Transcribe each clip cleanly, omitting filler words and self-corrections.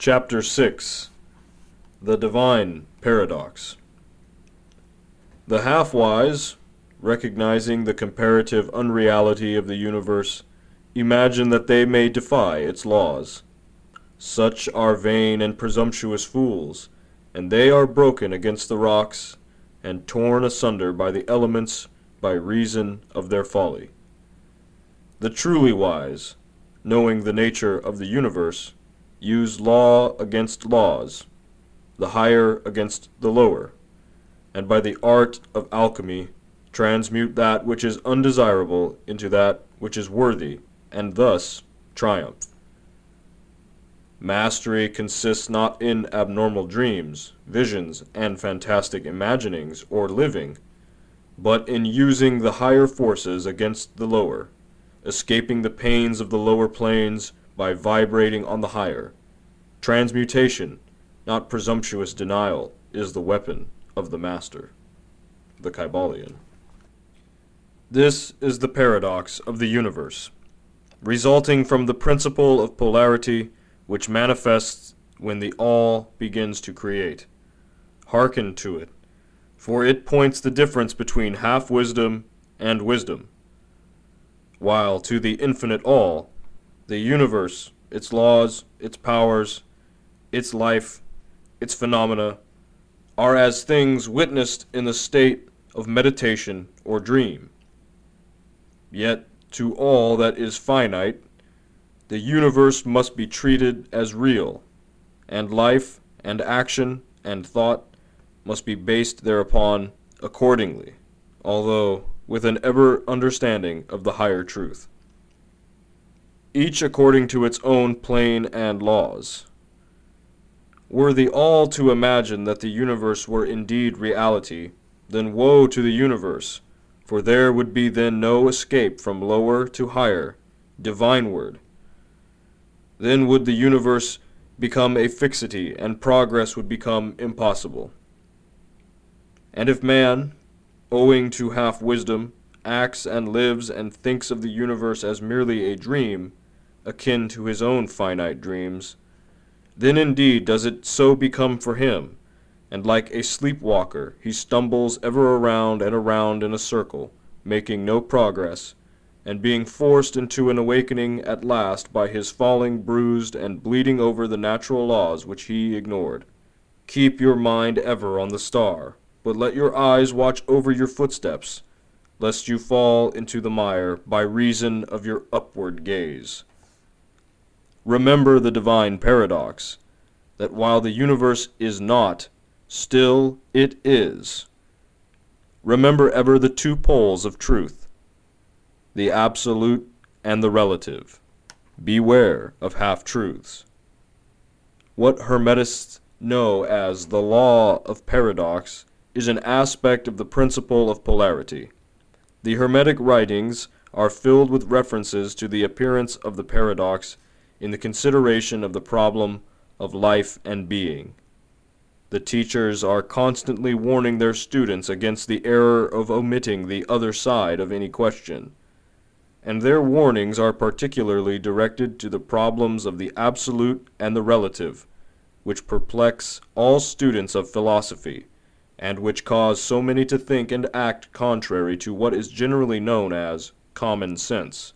Chapter 6. The Divine Paradox. The half-wise, recognizing the comparative unreality of the universe, imagine that they may defy its laws. Such are vain and presumptuous fools, and they are broken against the rocks, and torn asunder by the elements by reason of their folly. The truly wise, knowing the nature of the universe, use law against laws, the higher against the lower, and by the art of alchemy transmute that which is undesirable into that which is worthy, and thus triumph. Mastery consists not in abnormal dreams, visions, and fantastic imaginings, or living, but in using the higher forces against the lower, escaping the pains of the lower planes by vibrating on the higher. Transmutation, not presumptuous denial, is the weapon of the master. The Kybalion. This is the paradox of the universe, resulting from the principle of polarity which manifests when the all begins to create. Hearken to it, for it points the difference between half-wisdom and wisdom. While to the infinite all, the universe, its laws, its powers, its life, its phenomena, are as things witnessed in the state of meditation or dream. Yet to all that is finite, the universe must be treated as real, and life and action and thought must be based thereupon accordingly, although with an ever understanding of the higher truth, each according to its own plane and laws. Were the all to imagine that the universe were indeed reality, then woe to the universe, for there would be then no escape from lower to higher, divineward. Then would the universe become a fixity, and progress would become impossible. And if man, owing to half-wisdom, acts and lives and thinks of the universe as merely a dream, akin to his own finite dreams, then indeed does it so become for him, and like a sleepwalker he stumbles ever around and around in a circle, making no progress, and being forced into an awakening at last by his falling bruised and bleeding over the natural laws which he ignored. Keep your mind ever on the star, but let your eyes watch over your footsteps, lest you fall into the mire by reason of your upward gaze. Remember the divine paradox, that while the universe is not, still it is. Remember ever the two poles of truth, the absolute and the relative. Beware of half-truths. What Hermetists know as the law of paradox is an aspect of the principle of polarity. The Hermetic writings are filled with references to the appearance of the paradox in the consideration of the problem of life and being. The teachers are constantly warning their students against the error of omitting the other side of any question, and their warnings are particularly directed to the problems of the absolute and the relative, which perplex all students of philosophy, and which cause so many to think and act contrary to what is generally known as common sense.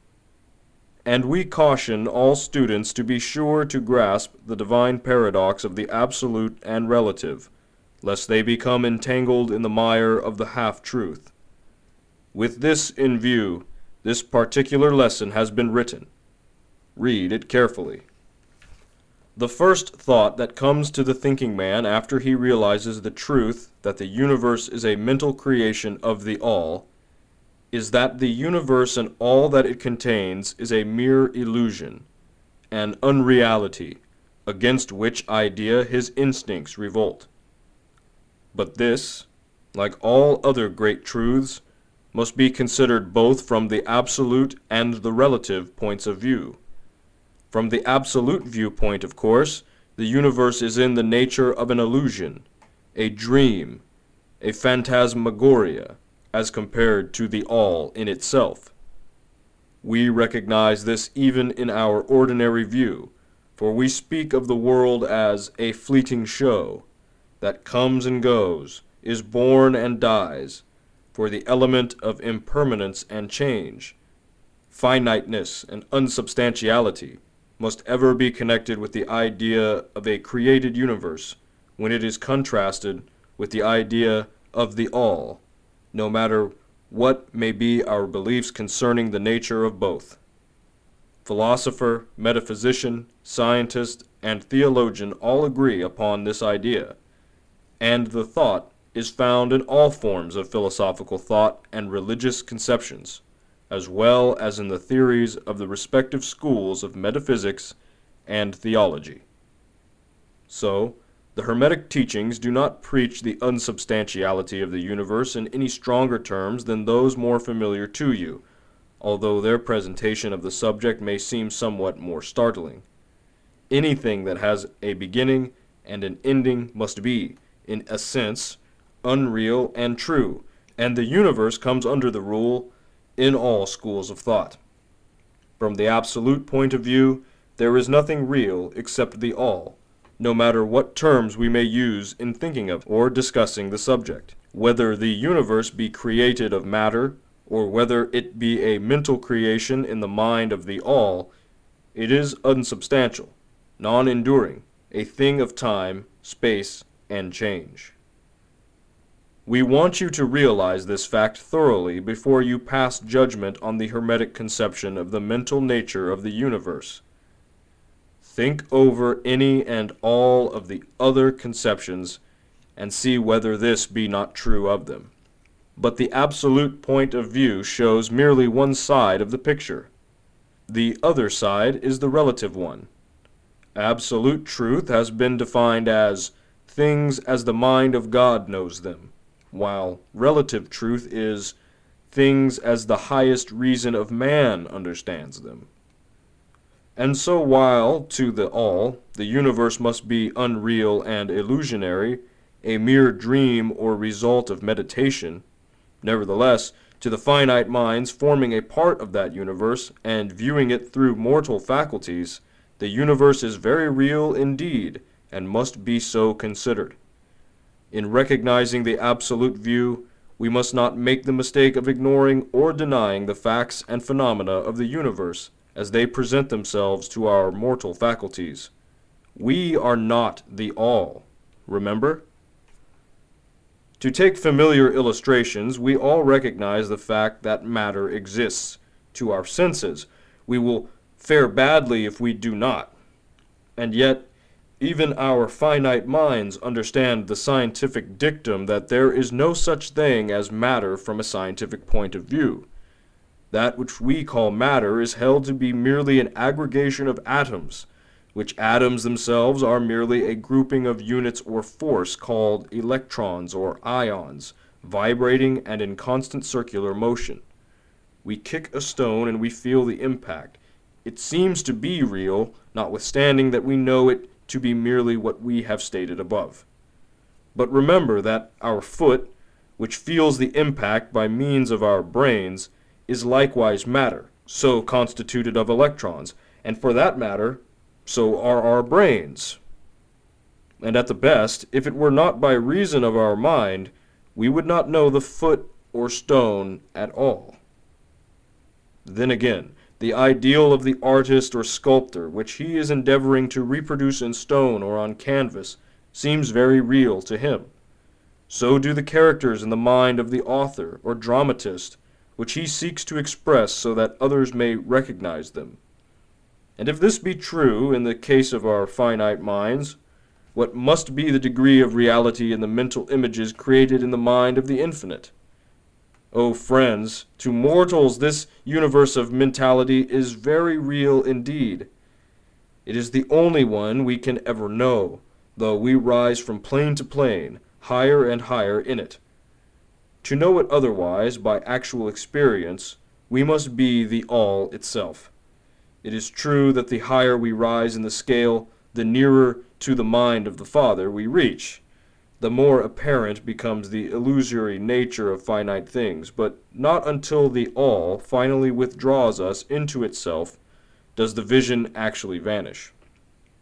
And we caution all students to be sure to grasp the divine paradox of the absolute and relative, lest they become entangled in the mire of the half-truth. With this in view, this particular lesson has been written. Read it carefully. The first thought that comes to the thinking man after he realizes the truth that the universe is a mental creation of the all is that the universe and all that it contains is a mere illusion, an unreality, against which idea his instincts revolt. But this, like all other great truths, must be considered both from the absolute and the relative points of view. From the absolute viewpoint, of course, the universe is in the nature of an illusion, a dream, a phantasmagoria, as compared to the all in itself. We recognize this even in our ordinary view, For we speak of the world as a fleeting show, that comes and goes, is born and dies, for the element of impermanence and change, finiteness and unsubstantiality, must ever be connected with the idea of a created universe when it is contrasted with the idea of the all, no matter what may be our beliefs concerning the nature of both. Philosopher, metaphysician, scientist, and theologian all agree upon this idea, and the thought is found in all forms of philosophical thought and religious conceptions, as well as in the theories of the respective schools of metaphysics and theology. So, the Hermetic teachings do not preach the unsubstantiality of the universe in any stronger terms than those more familiar to you, although their presentation of the subject may seem somewhat more startling. Anything that has a beginning and an ending must be, in a sense, unreal and true, and the universe comes under the rule in all schools of thought. From the absolute point of view, there is nothing real except the all, no matter what terms we may use in thinking of or discussing the subject. Whether the universe be created of matter, or whether it be a mental creation in the mind of the all, it is unsubstantial, non-enduring, a thing of time, space, and change. We want you to realize this fact thoroughly before you pass judgment on the Hermetic conception of the mental nature of the universe. Think over any and all of the other conceptions and see whether this be not true of them. But the absolute point of view shows merely one side of the picture. The other side is the relative one. Absolute truth has been defined as things as the mind of God knows them, while relative truth is things as the highest reason of man understands them. And so while, to the all, the universe must be unreal and illusionary, a mere dream or result of meditation, nevertheless, to the finite minds forming a part of that universe and viewing it through mortal faculties, the universe is very real indeed, and must be so considered. In recognizing the absolute view, we must not make the mistake of ignoring or denying the facts and phenomena of the universe as they present themselves to our mortal faculties. We are not the all, remember? To take familiar illustrations, we all recognize the fact that matter exists. To our senses, we will fare badly if we do not. And yet, even our finite minds understand the scientific dictum that there is no such thing as matter from a scientific point of view. That which we call matter is held to be merely an aggregation of atoms, which atoms themselves are merely a grouping of units or force called electrons or ions, vibrating and in constant circular motion. We kick a stone and we feel the impact. It seems to be real, notwithstanding that we know it to be merely what we have stated above. But remember that our foot, which feels the impact by means of our brains, is likewise matter, so constituted of electrons, and for that matter, so are our brains. And at the best, if it were not by reason of our mind, we would not know the foot or stone at all. Then again, the ideal of the artist or sculptor, which he is endeavoring to reproduce in stone or on canvas, seems very real to him. So do the characters in the mind of the author or dramatist, which he seeks to express so that others may recognize them. And if this be true in the case of our finite minds, what must be the degree of reality in the mental images created in the mind of the infinite? O friends, to mortals this universe of mentality is very real indeed. It is the only one we can ever know, though we rise from plane to plane, higher and higher in it. To know it otherwise, by actual experience, we must be the all itself. It is true that the higher we rise in the scale, the nearer to the mind of the Father we reach. The more apparent becomes the illusory nature of finite things, but not until the all finally withdraws us into itself does the vision actually vanish.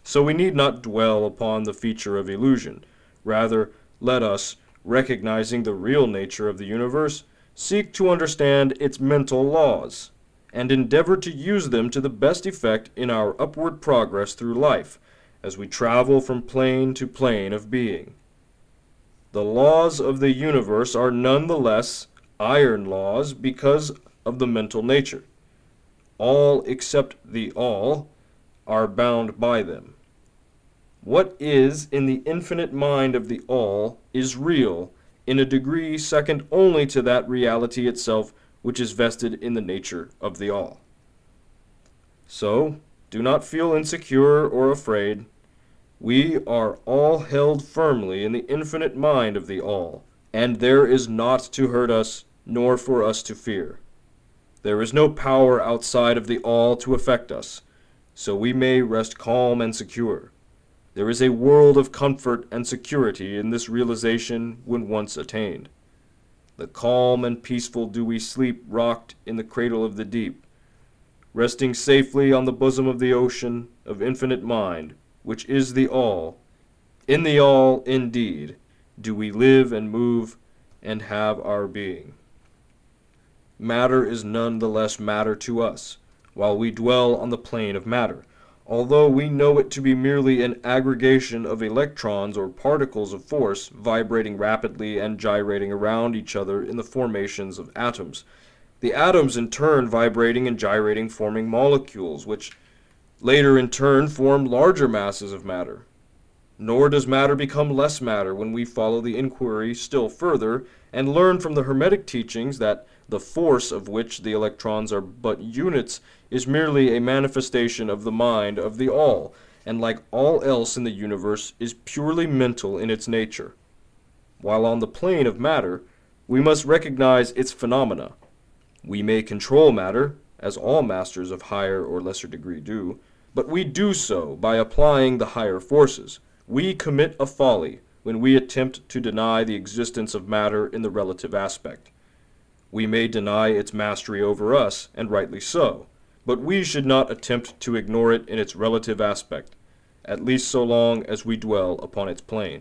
So we need not dwell upon the feature of illusion. Rather, let us, recognizing the real nature of the universe, seek to understand its mental laws, and endeavor to use them to the best effect in our upward progress through life, as we travel from plane to plane of being. The laws of the universe are none the less iron laws because of the mental nature. All except the all are bound by them. What is in the infinite mind of the all is real in a degree second only to that reality itself which is vested in the nature of the all. So, do not feel insecure or afraid. We are all held firmly in the infinite mind of the all, and there is naught to hurt us, nor for us to fear. There is no power outside of the all to affect us, so we may rest calm and secure. There is a world of comfort and security in this realization when once attained. The calm and peaceful do we sleep rocked in the cradle of the deep, resting safely on the bosom of the ocean of infinite mind, which is the all. In the all, indeed, do we live and move and have our being. Matter is none the less matter to us, while we dwell on the plane of matter, although we know it to be merely an aggregation of electrons or particles of force vibrating rapidly and gyrating around each other in the formations of atoms. The atoms in turn vibrating and gyrating, forming molecules, which later in turn form larger masses of matter. Nor does matter become less matter when we follow the inquiry still further and learn from the Hermetic teachings that the force of which the electrons are but units is merely a manifestation of the mind of the all, and like all else in the universe is purely mental in its nature. While on the plane of matter, we must recognize its phenomena. We may control matter, as all masters of higher or lesser degree do, but we do so by applying the higher forces. We commit a folly when we attempt to deny the existence of matter in the relative aspect. We may deny its mastery over us, and rightly so, but we should not attempt to ignore it in its relative aspect, at least so long as we dwell upon its plane.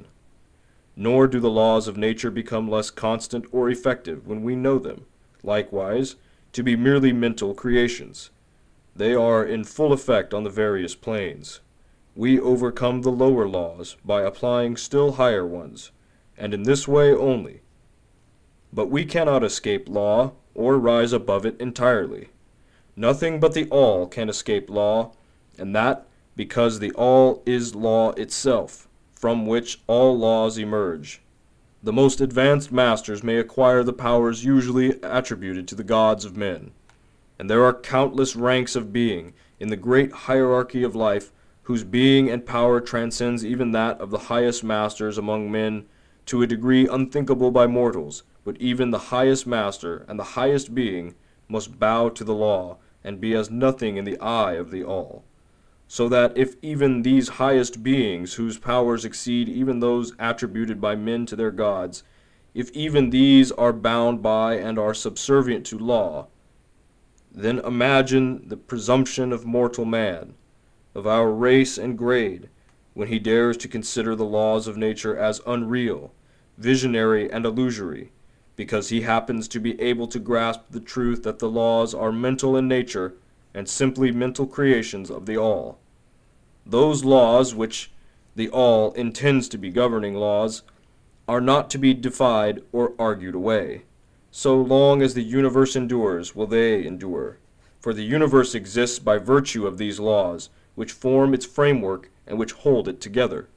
Nor do the laws of nature become less constant or effective when we know them, likewise, to be merely mental creations. They are in full effect on the various planes. We overcome the lower laws by applying still higher ones, and in this way only. But we cannot escape law or rise above it entirely. Nothing but the all can escape law, and that because the all is law itself, from which all laws emerge. The most advanced masters may acquire the powers usually attributed to the gods of men, and there are countless ranks of being in the great hierarchy of life whose being and power transcends even that of the highest masters among men to a degree unthinkable by mortals. But even the highest master and the highest being must bow to the law and be as nothing in the eye of the all. So that if even these highest beings, whose powers exceed even those attributed by men to their gods, if even these are bound by and are subservient to law, then imagine the presumption of mortal man, of our race and grade, when he dares to consider the laws of nature as unreal, visionary, and illusory, because he happens to be able to grasp the truth that the laws are mental in nature and simply mental creations of the all. Those laws which the all intends to be governing laws are not to be defied or argued away. So long as the universe endures will they endure, for the universe exists by virtue of these laws, which form its framework and which hold it together.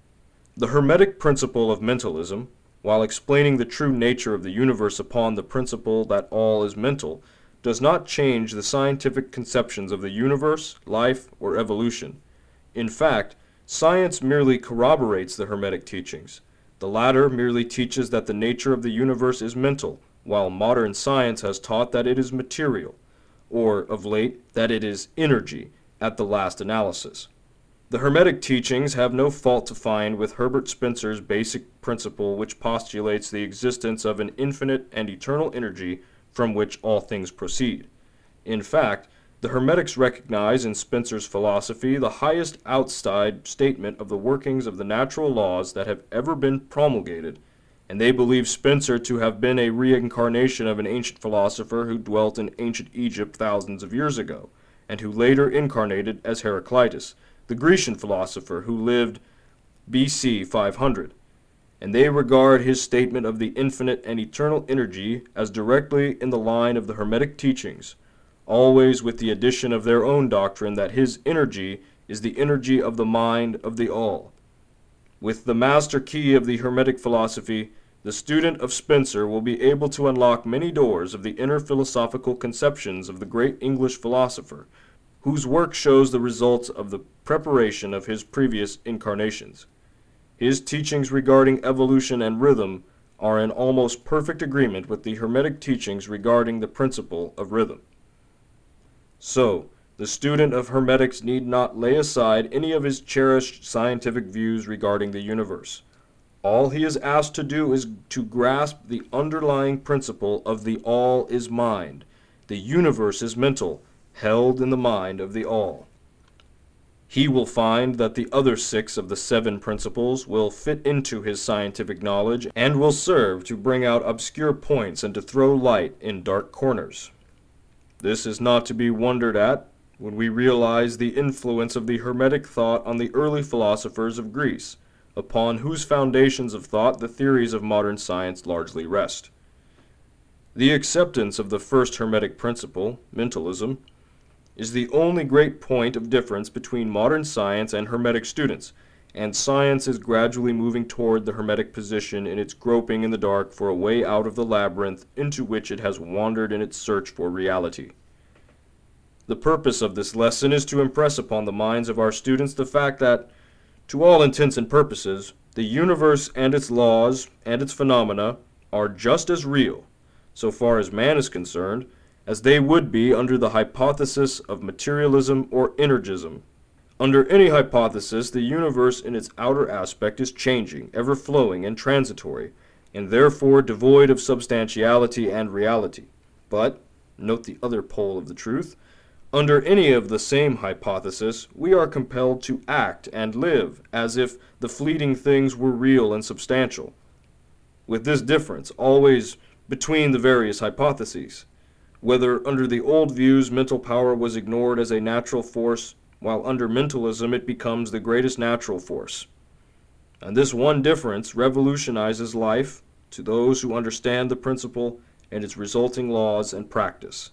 The Hermetic principle of mentalism, while explaining the true nature of the universe upon the principle that all is mental, does not change the scientific conceptions of the universe, life, or evolution. In fact, science merely corroborates the Hermetic teachings. The latter merely teaches that the nature of the universe is mental, while modern science has taught that it is material, or, of late, that it is energy, at the last analysis. The Hermetic teachings have no fault to find with Herbert Spencer's basic principle, which postulates the existence of an infinite and eternal energy from which all things proceed. In fact, The Hermetics recognize in Spencer's philosophy the highest outside statement of the workings of the natural laws that have ever been promulgated, and they believe Spencer to have been a reincarnation of an ancient philosopher who dwelt in ancient Egypt thousands of years ago, and who later incarnated as Heraclitus, the Grecian philosopher who lived BC 500. And they regard his statement of the infinite and eternal energy as directly in the line of the Hermetic teachings, always with the addition of their own doctrine that his energy is the energy of the mind of the all. With the master key of the Hermetic philosophy, the student of Spencer will be able to unlock many doors of the inner philosophical conceptions of the great English philosopher, whose work shows the results of the preparation of his previous incarnations. His teachings regarding evolution and rhythm are in almost perfect agreement with the Hermetic teachings regarding the principle of rhythm. So, the student of Hermetics need not lay aside any of his cherished scientific views regarding the universe. All he is asked to do is to grasp the underlying principle of the all is mind. The universe is mental, held in the mind of the all. He will find that the other 6 of the 7 principles will fit into his scientific knowledge and will serve to bring out obscure points and to throw light in dark corners. This is not to be wondered at when we realize the influence of the Hermetic thought on the early philosophers of Greece, upon whose foundations of thought the theories of modern science largely rest. The acceptance of the first Hermetic principle, mentalism, is the only great point of difference between modern science and Hermetic students, and science is gradually moving toward the Hermetic position in its groping in the dark for a way out of the labyrinth into which it has wandered in its search for reality. The purpose of this lesson is to impress upon the minds of our students the fact that, to all intents and purposes, the universe and its laws and its phenomena are just as real, so far as man is concerned, as they would be under the hypothesis of materialism or energism. Under any hypothesis, the universe in its outer aspect is changing, ever-flowing, and transitory, and therefore devoid of substantiality and reality. But, note the other pole of the truth, under any of the same hypothesis, we are compelled to act and live as if the fleeting things were real and substantial, with this difference always between the various hypotheses. Whether under the old views mental power was ignored as a natural force, while under mentalism it becomes the greatest natural force. And this one difference revolutionizes life to those who understand the principle and its resulting laws and practice.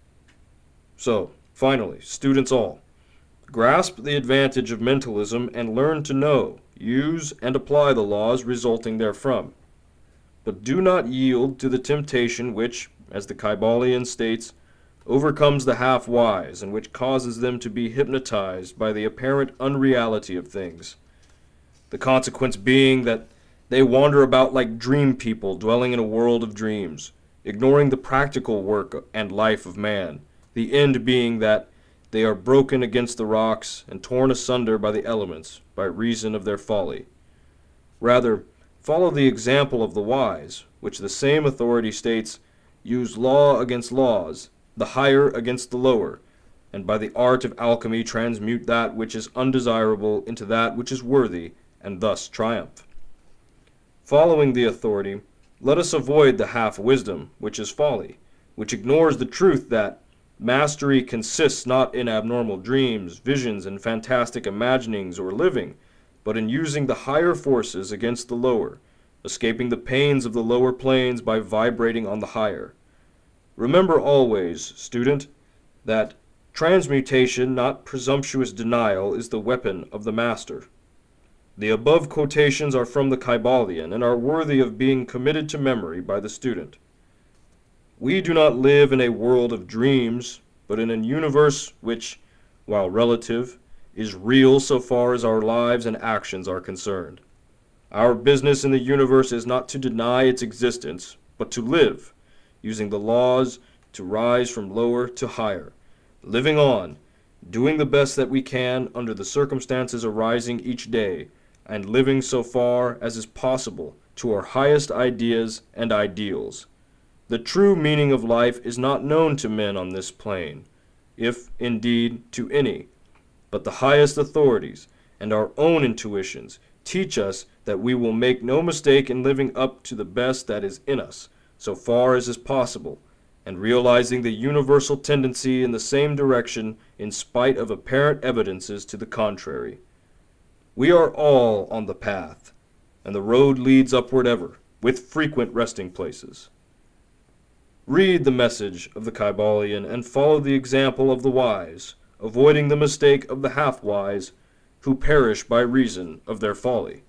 So, finally, students all, grasp the advantage of mentalism and learn to know, use, and apply the laws resulting therefrom. But do not yield to the temptation which, as the Kybalion states, overcomes the half-wise and which causes them to be hypnotized by the apparent unreality of things. The consequence being that they wander about like dream people dwelling in a world of dreams, ignoring the practical work and life of man, the end being that they are broken against the rocks and torn asunder by the elements by reason of their folly. Rather, follow the example of the wise, which the same authority states, use law against laws, the higher against the lower, and by the art of alchemy transmute that which is undesirable into that which is worthy, and thus triumph. Following the authority, let us avoid the half-wisdom, which is folly, which ignores the truth that mastery consists not in abnormal dreams, visions, and fantastic imaginings or living, but in using the higher forces against the lower, escaping the pains of the lower planes by vibrating on the higher. Remember always, student, that transmutation, not presumptuous denial, is the weapon of the master. The above quotations are from the Kybalion and are worthy of being committed to memory by the student. We do not live in a world of dreams, but in a universe which, while relative, is real so far as our lives and actions are concerned. Our business in the universe is not to deny its existence, but to live, using the laws to rise from lower to higher, living on, doing the best that we can under the circumstances arising each day, and living so far as is possible to our highest ideas and ideals. The true meaning of life is not known to men on this plane. if, indeed, to any, but the highest authorities and our own intuitions teach us that we will make no mistake in living up to the best that is in us, so far as is possible, and realizing the universal tendency in the same direction in spite of apparent evidences to the contrary. We are all on the path, and the road leads upward ever, with frequent resting places. Read the message of the Kybalion and follow the example of the wise, avoiding the mistake of the half-wise, who perish by reason of their folly.